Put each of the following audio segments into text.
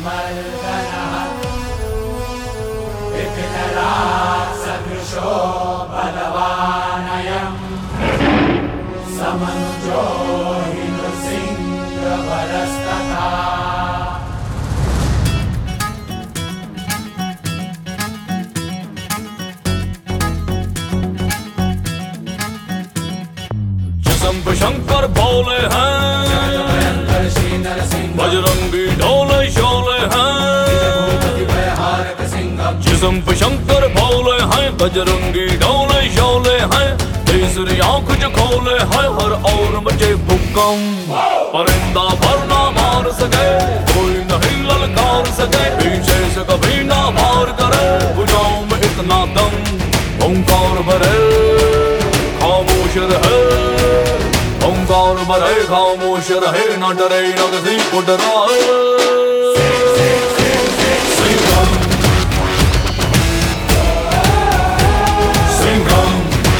मर्दनः विपिनरात्सदृशो बलवानयम् समनुजो हि नृसिंहवरस्तथा। शंकर बोले हैं बजरंगी ढोले शोले हैं। जिस्म पे शंकर बोले हैं बजरंगी ढोले शोले हैं। तीसरी आंख जो खोले हैं हर और मचे भूकंप। परिंदा पर ना मार सके कोई नहीं ललकार सके। पीछे से कभी ना मार करे भुजाओं में इतना दम। ओंकार भरे खामोश रहे ओंकार भरे खामोश रहे न डरे न किसी को डराए। सिंघम सिंघम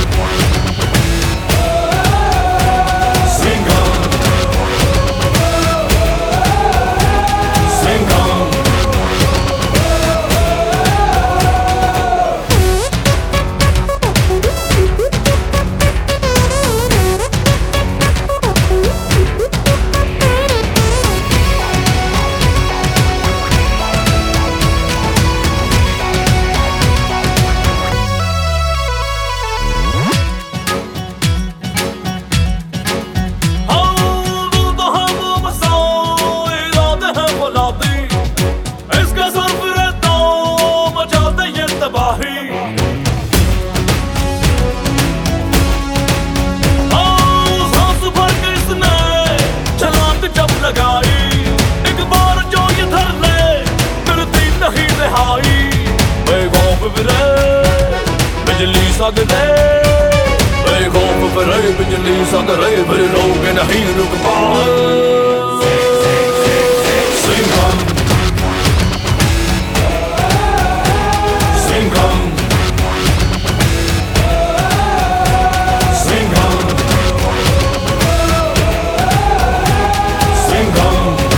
सिंघम सिंघम। बिजली सगरे बेखौफ फिरे बिजली सगरे फिर लोग नहीं रुक पाए। सिंघम सिंघम सिंघम सिंघम।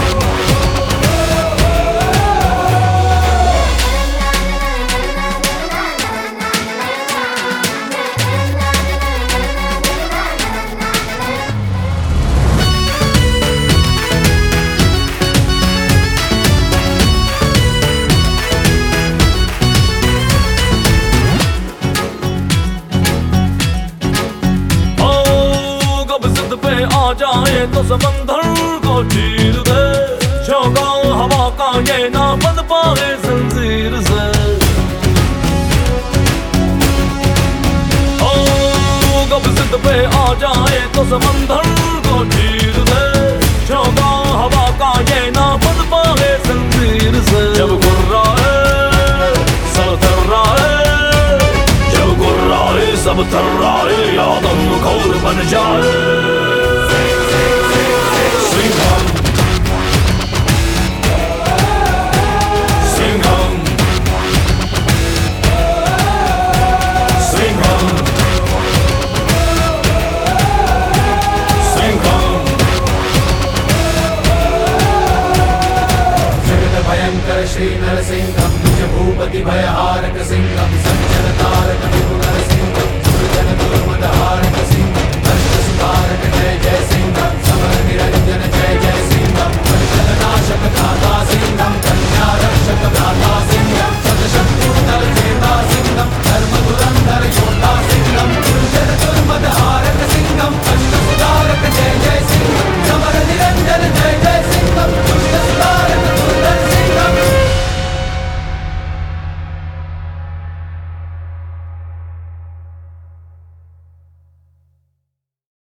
आ जाए तो समंदर को चीर दे। झोंका हवा का ये ना बंध पाए जंजीर से। ओ कब जिद पे आ जाए तो समंदर को चीर दे। झोंका हवा का ये ना बंध पाए जंजीर से। जब गुर्राए सब थर्राए जब गुर्राए सब थर्राए आदम घोर बन जाए। सिंघम सिंघम सिंघम सिंघम। जगत भयंकर श्री नरसिंहम निज भूपति भयहारक सिंहम संचर तारक